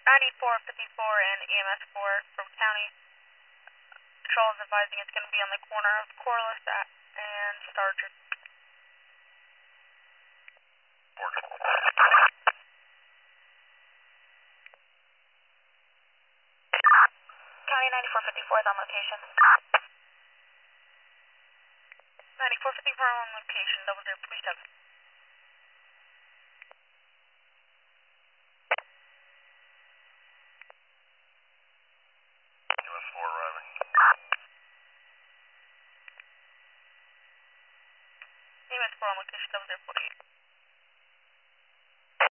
9454 and EMS 4 from County. Patrol is advising it's going to be on the corner of Corliss and Starcher. County 9454 is on location. 9454 on location, 0037. EMS 4 arriving. EMS 4 on location, 0048.